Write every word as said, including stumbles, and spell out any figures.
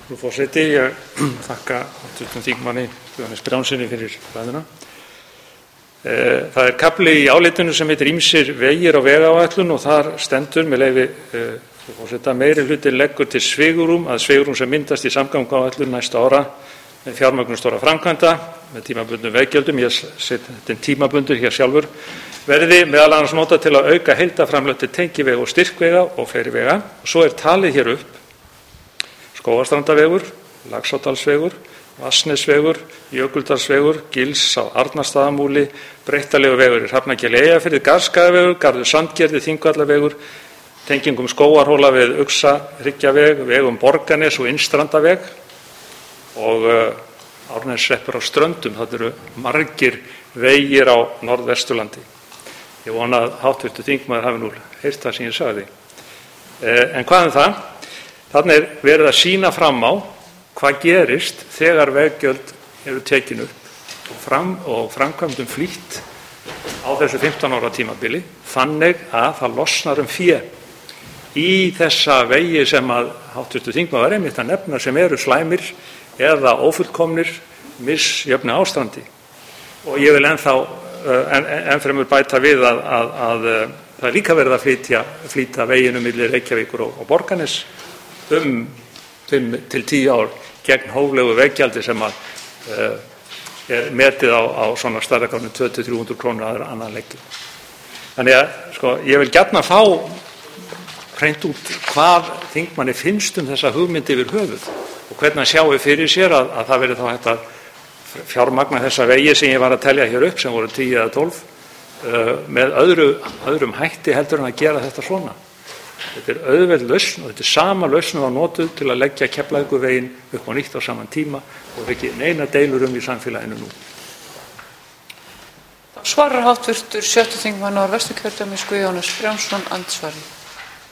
Frú forseti, ég þakka háttvirtum þingmanni Jóhannes Brjánssyni fyrir ræðuna. Það er kafli í álitinu sem heitir Ýmsir vegir á vegáætlun og þar stendur, með leyfi frú forseta, meiri hluti leggur til svigrúm að svigrúm sem myndast í samgönguáætlun næstu ára með fjármögnun stórra framkvæmda með tímabundnum veggjöldum, ég set þetta tímabundur hér sjálfur, verði meðal annars notað til að auka heildarframlög til tengivega og styrkvega og fleiri vega. Og svo er talið hér upp Skógarstrandarvegur, Laxárdalsvegur, Vatnsnesvegur, Jökuldalsvegur, Gils á Arnarstaðamúli, Breyttalegu vegur í Hrafnagili Eyjafirði, Garðskagavegur, Garður Sandgerði, Þingvallavegur, tengingum Skógarhóla við Uxa, Hryggjaveg, vegum Borgarnes og Innstrandaveg og uh, Árneshreppur á Ströndum. Það eru margir vegir á Norðvesturlandi. Ég vona að háttvirtur þingmaður hafi nú heyrt það sem ég sagði. Eh, en hvað um það? Þarna er verið að sýna fram á hvað gerist þegar veggjöld eru tekin upp og, fram, og framkvæmdum flýtt á þessu fimmtán ára tímabili, þannig að það losnar um fé í þessa vegi sem að háttvirtur þingmaður var einmitt að nefna sem eru slæmir eða ófullkomnir, misjöfnu ástandi. Og ég vil ennþá en, en fremur bæta við að, að, að, að það er líka verið að flytja, flýta veginu milli Reykjavíkur og, og Borgarnes um fimm til tíu ár gegn hóflegu veggjaldi sem að, uh, er metið á, á svona stærðargráðunni tvö til þrjú hundruð krónur aðra annan leggi. Þannig að sko, ég vil gjarnan fá hreint út hvað þingmanni finnst um þessa hugmynd yfir höfuð og hvernig hann sjái fyrir sér að, að það verði þá hægt að fjármagna þessa vegi sem ég var að telja hér upp sem voru tíu eða tólf uh, með öðru, öðrum hætti heldur en að gera þetta svona. Þetta er auðveld lausn og þetta er sama lausn og notuð til að leggja Keflavíkurveginn upp á nýtt á saman tíma og ekki neina deilur um í samfélaginu nú. Svarar háttvirtur sjötti þingmaður Norðvesturkjördæmis Guðjónas Brjánsson andsvari.